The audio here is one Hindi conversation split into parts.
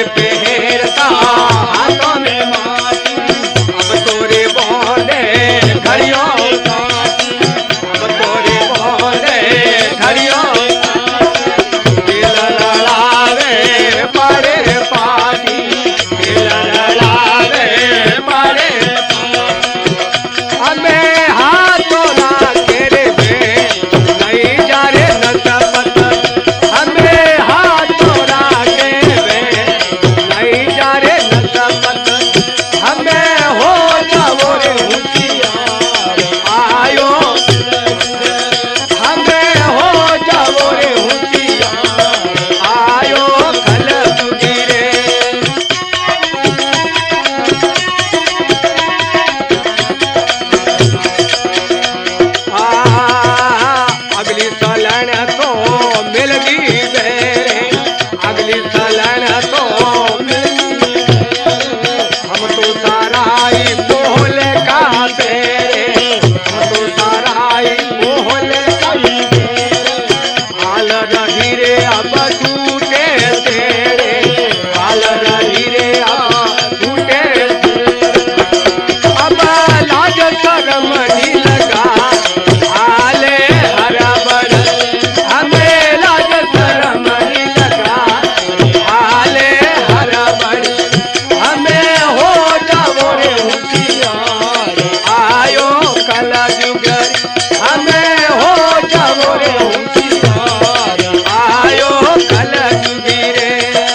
पहरता हाथों में माटी, अब तोरे बोले घड़ियों, अब तोरे बोले घड़ियों, दिल लड़ावे पड़े पानी, दिल लड़ावे पड़े हमें हाथों ना घेरे बे नहीं जा रे नसबत, हमें हाथों ना घेरे नहीं जा रे नसबत, हमें हो जाओ रे होशियार आयो, हमें हो जाओ रे होशियार आयो कल गिरे। अगली सालन तो मिल गई बेरे, अगली सालन तो हम तो साराई बोल का तेरे, हम तो साराई बोल का हाल रही रे अब टूटे तेरे, हाल रही रे अब टूटे अब लाज शर्म नहीं लगा हाले हरा बड़, हमें लाज शर्म नहीं लगा हाले हरा बड़, हमें हो जाओ रे होशियार आयो कल जुगर, हमें हो जाओ रे होशियार आयो कल जुगिरे।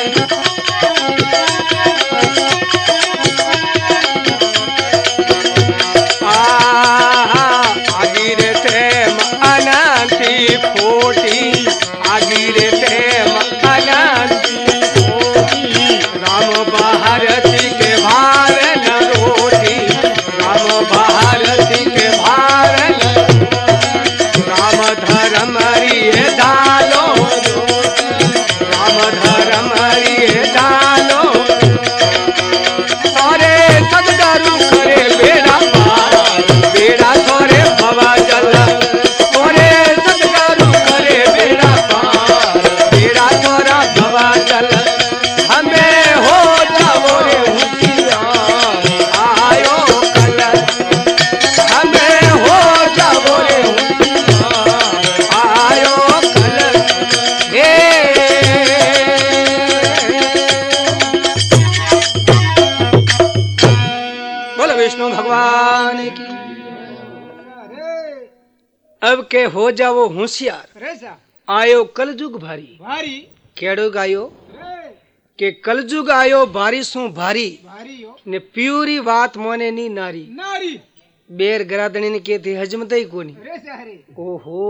आगिरे ते अनंती खोटी, आगिरे ते अनंती खोटी, राम भारती के भारन रोटी, राम भारती के भारन, राम धर्म रिये डालो, राम धर्म रिये डालो, अरे सदगरु करे बेड़ा पार, बेड़ा तोरे भवा जल, तोरे सदगरु करे बेड़ा पार, बेड़ा तोरा भवा जल, हमें हो जाओ रे होशियार आयो कल, हमें हो जाओ रे होशियार आयो कल हे। बोलो विष्णु भगवान की। अब के हो जाओ होशियार आयो कलजुग भारी, भारी केड़ो गायो के कलजुग आयो भारी सु भारी ने प्यूरी बात मोने नी नारी, नारी बेर गरादनी ने के थी हजमत ही कोनी। ओहो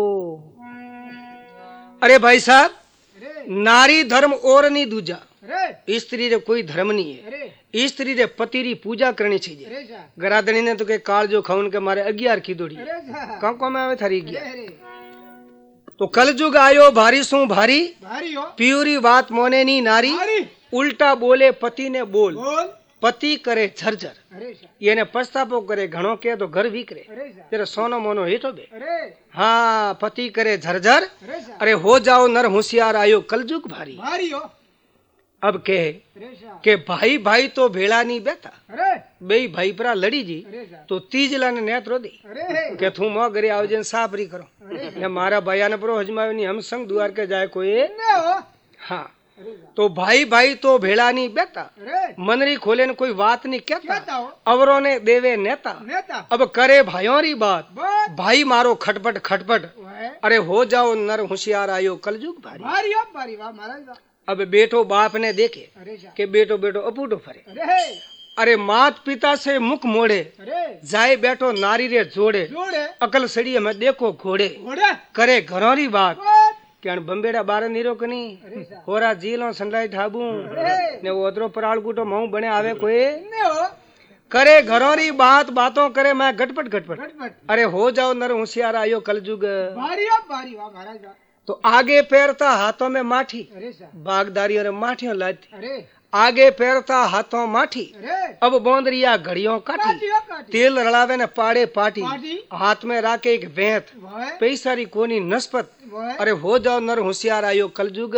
अरे भाई साहब, नारी धर्म और नहीं दूजा, स्त्री रे कोई धर्म नहीं है, स्त्री रे पति री पूजा करनी चाहिए। गरादनी ने तो के काल जो खाउन के मारे 11 की दौड़ी कम कम आवे थारी गया। तो कलजुग आयो भारी सु भारी, भारी हो प्यूरी बात मोने नी नारी, नारी उल्टा बोले पति ने बोल, बोल पति करे झरझर, ये पछतापो करे घणो के तो घर भी करे, तेरे सोनो मोनो हेठो बे। हाँ पति करे झरझर, अरे हो जाओ नर होशियार आयो कलजुग भारी, भारी हो अब कहे के भाई भाई तो भेड़ा नहीं बैठा, बे भाई परा लड़ी जी तो तीजला ने नेत रो दी के थू मो घरे आवजे सापरी करो ने मारा भैया ने परो हजमावे नहीं हम संग दुआर के जाए कोई। हाँ तो भाई भाई तो भेड़ा नहीं बैठा, मनरी खोले ने कोई बात नहीं कहता, अवरों ने देवे नेता, अब करे भाइयों री बात, भाई मारो खटपट खटपट, अरे हो जाओ नर होशियार आयो कलजुग भारी। भारी हो भारी वाह महाराज। अब बेटो बाप ने देखे के बेटो बेटो अपूटो फरे, अरे मात पिता से मुख मोड़े, जाए बैठो नारी रे जोड़े, अकल सड़ी में देखो घोड़े, करे घरों री बात क्या बम्बेड़ा बार नीरो कनी होरा जीलो संडलाई ठाबू ने वो अदरो पराल गुटो महू बने आवे कोई करे घरों री बात बातों करे मैं घटपट घटपट, अरे हो जाओ नर होशियार आयो कलजुग भारी वाह महाराज। तो आगे पैरता हाथों में माठी, बागदारी और माठियों लाती, आगे पैरता हाथों माठी, अब बोंदरिया घड़ियों काटी, तेल रलावे ने पाड़े पाटी, हाथ में राके एक वेंत, पैसारी कोनी नस्पत, अरे हो जाओ नर होशियार आयो कलजुग।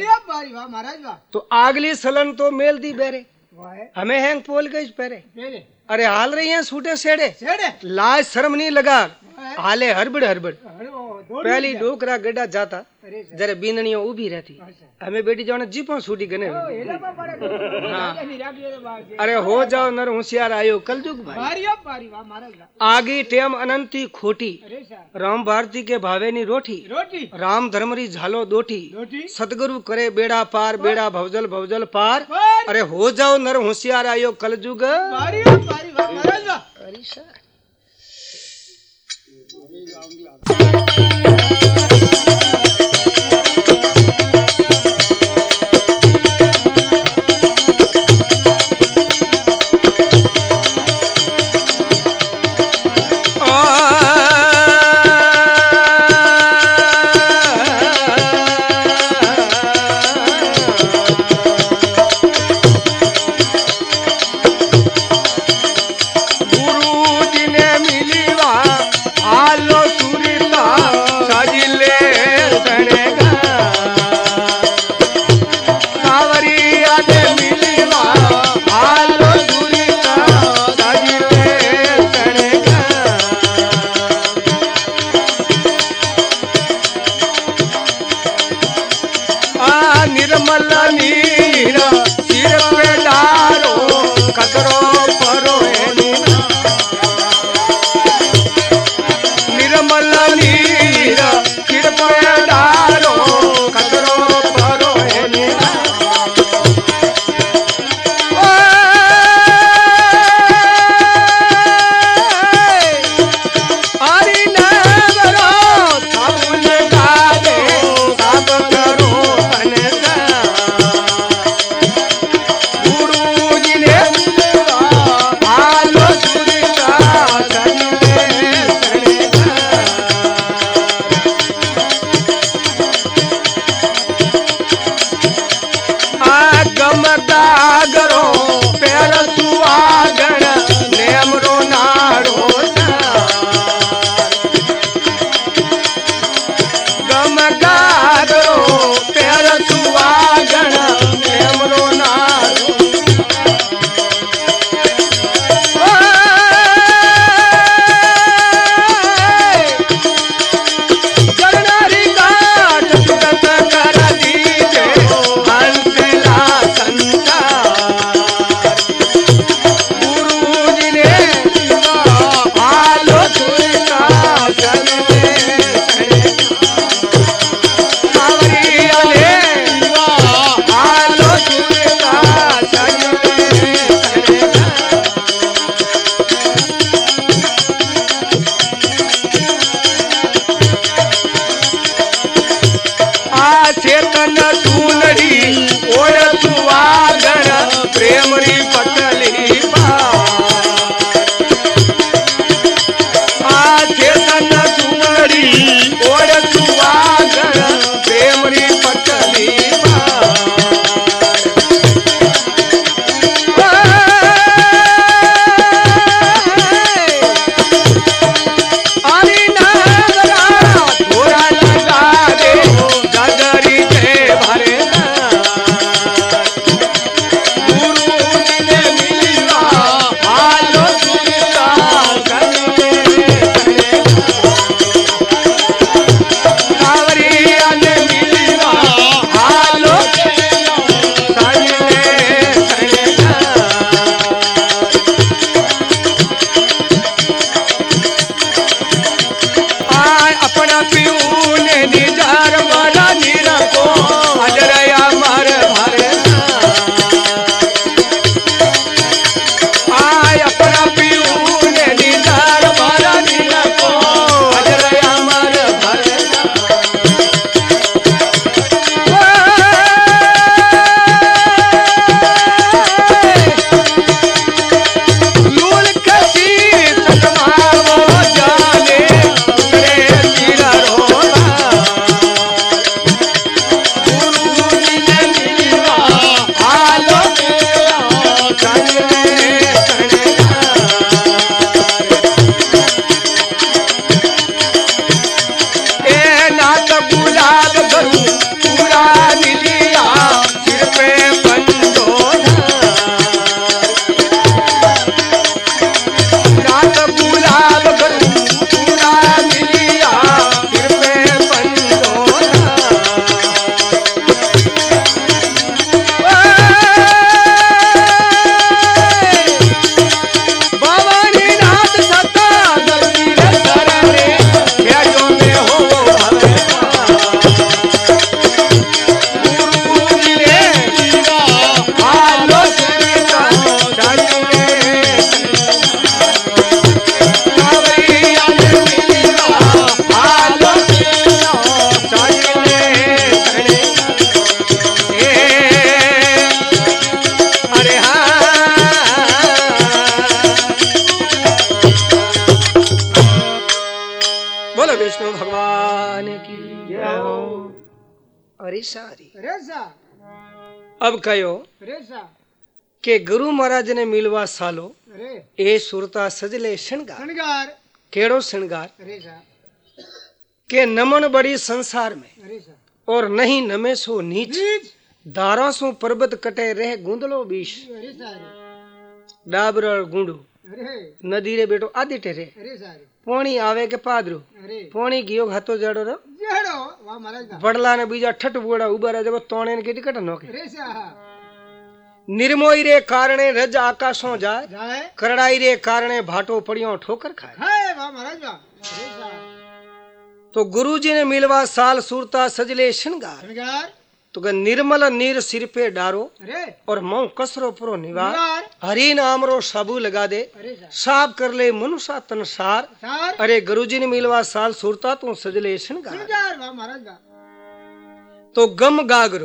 तो आगली सलन तो मेल दी बेरे, हमें हैंग पोल गई पेरे, अरे हाल रही हैं सूटे सेड़े, लाज शर्म नहीं लगा, हाले हड़बड़ हड़बड़। पहली डोकरा गड्ढा जाता जरे बीननियों उभी रहती, हमें बेटी जाने जीपों सूटी गने। हाँ। अरे हो जाओ नर होशियार आयो कलजुग भाई, आगी टेम अनंती खोटी, राम भारती के भावेनी रोटी, राम धर्मरी झालो दोठी, सतगुरु करे बेड़ा पार, बेड़ा भवजल भवजल पार, अरे हो जाओ नर होशियार आयो कलजुग। भरे बोलो विष्णु भगवान की जय हो। अरे सारी अब कहो के गुरु महाराज ने मिलवा सालो ए सुरता सजले श्रृंगार केड़ो श्रृंगार के नमन बड़ी संसार में और नहीं नमे सो नीच दारा सो पर्वत कटे रह गुंदलो बीश डाबर गुंडू नदी रे बेटो आदि टेरे पोणी आवे के पादरू पोणी गियो हाथो जड़ो रो बड़ला ने बीजा ठट बुड़ा उबारा जब तोणे ने की टिकट नोके निर्मोई रे कारणे रज आकाशों जाए करड़ाई रे कारणे भाटो पड़ियो ठोकर खाए तो गुरुजी ने मिलवा साल सूरता सजले श्रृंगार तो निर्मल नीर सिर पे डारो और मऊ कसरो पुरो निवार हरि नाम रो साबू लगा दे साफ कर ले मनुष्य तन सार अरे गुरुजी ने मिलवा साल सूरता तू सजले श्रृंगार तो गम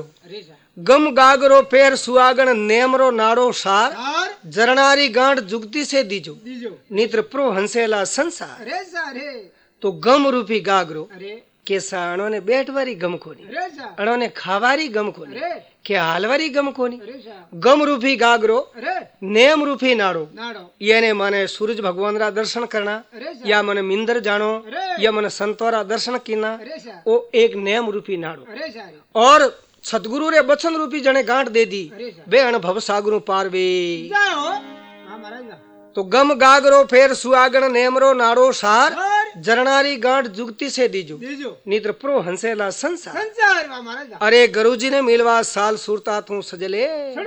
गागरो पैर सुआगण नेमरो नाड़ो सार जरनारी गांठ जुगती से दीजो नित्र प्रो हंसेला संसार तो गम रूपी गागरो केसा अणोने बैठवारी गम कोनी अणोने खावारी गम कोनी के हालवारी गम कोनी गम रूपी गागरो नेम रूपी नाड़ो याने माने सूरज भगवान रा दर्शन करना या मने मिंदर जानो या मने संतोरा दर्शन कीना ओ एक नेम रूपी नाड़ो और सतगुरु रे बचन रूपी जने गांठ दे दी बे अनुभव सागरू पारवे तो गम गागरो फेर सुआगण नेमरो नाड़ो सार जरनारी गांठ जुगती से दीजो नित्र प्रो हंसेला संसार अरे गुरुजी ने मिलवा साल सूरता तू सजले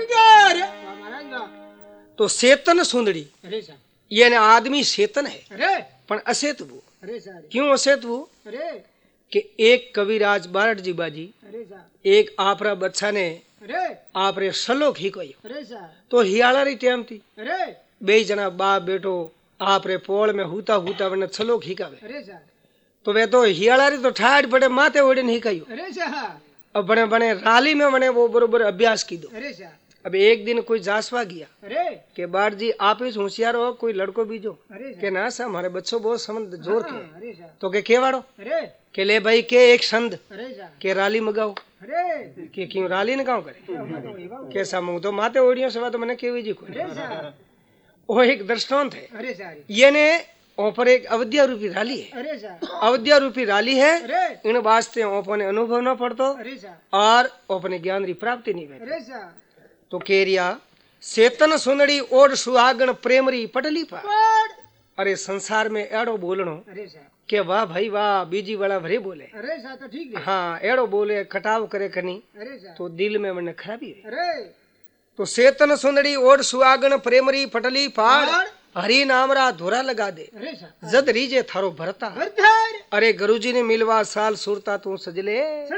तो सेतन सुंदड़ी ये ने आदमी सेतन है पण असेत वो क्यों असेत वो कि एक कविराज बारट जी बाजी एक आपरा बच्चा ने आपरे सलोक ही कोई तो हियाला री टेम थी बे जना बाप बेटो आपरे पोल में हूता हूता वने छलो खीकावे तो वे तो हियालारी तो ठाड़ पड़े माथे ओढ़े नहीं कहियो अब बने बने राली में बने वो बरोबर अभ्यास की दो अब एक दिन कोई जासवा गया के बाट जी आप ही होशियार हो कोई लड़को बीजो के ना सा हमारे बच्चों बहुत समझ जोर के तो के केवाड़ो के ले भाई के एक संद के राली मगाओ के क्यों राली ने गाँव करे कैसा मुंह तो माथे ओढ़ियो सवा तो मैंने केवी जी को वो एक दृष्टांत है ये ने ऊपर एक अवध्या रूपी राली है अवध्या रूपी राली है इन वास्ते ओपने अनुभव न पड़तो और ओपने ज्ञान री प्राप्ति नहीं होती तो केरिया सेतन सुनड़ी ओड सुहागण प्रेमरी पटली पार अरे संसार में एड़ो बोलनो के वाह भाई वाह बीजी वाला भरे बोले तो ठीक है हाँ एड़ो बोले कटाव करे कनी तो दिल में मन खराबी है तो सेतन सुंदड़ी ओड सुआगण प्रेमरी पटली पाड़ हरि नामरा धोरा लगा दे जद रीजे थारो भरता अरे गुरुजी ने मिलवा साल सूरता तू सजले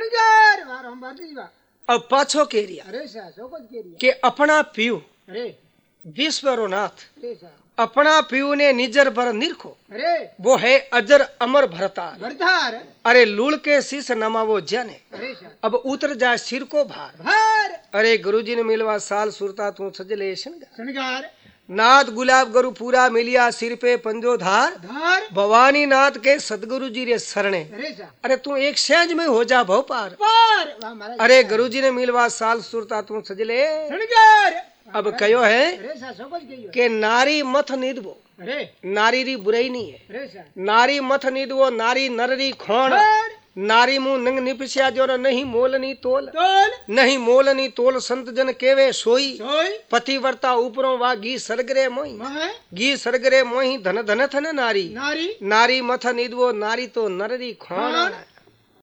अब पाछो केरिया के अपना पीयू विश्वरो नाथ अपना पीयू ने निजर पर निरखो वो है अजर अमर भरतार अरे लूल के शीश नमा वो जने अब उतर जाए सिर को भार अरे गुरुजी ने मिलवा साल सुरता तू सजले श्रृंगार नाथ गुलाब गुरु पूरा मिलिया सिर पे पंजो धार भवानी नाथ के सदगुरु जी रे शरणे अरे तू एक सेंज में हो जा भव पार अरे गुरुजी ने मिलवा साल सुरता तू सजले अब कयो है के नारी मथ निदवो नारी री बुराई नहीं है नारी मथ निदवो नारी नररी खोण नारी मुंह नंग निपस्या जो नहीं मोल नी तोल नहीं मोल नी तोल संत जन केवे सोई पतिव्रता ऊपरों वा गी सरगरे मोही धन धन थन नारी नारी मथ निदवो नारी तो नररी खोण